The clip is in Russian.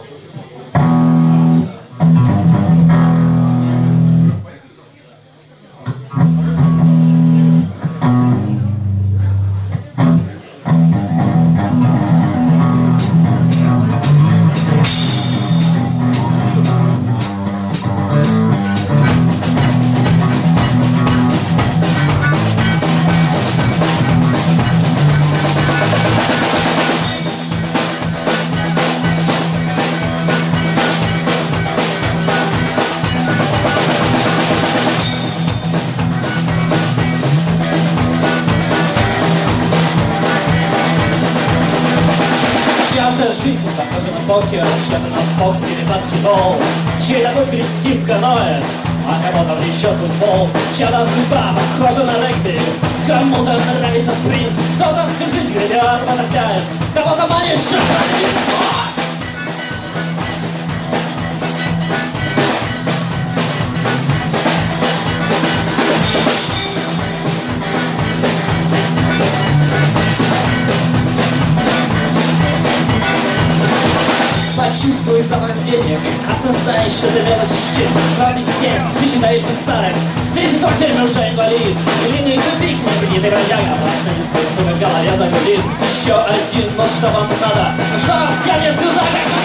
Жизнь похожа на покер, что-то на бокс или баскетбол. Чей-то бой крестит в каноэ, а кому-то влечет футбол. Чья-то судьба похожа на регби, кому-то нравится спринт, кто-то всю жизнь гребет, потопляет, кого-то манит шахматист. Почувствуй запах денег, осознай, что ты мелочь исчез. Кроме всех, ты считаешься старым, 38 уже инвалид. Длинный тупик, небритый бродяга, пацан из в голове загубит. Еще один, но что вам надо? Что вас тянет сюда, как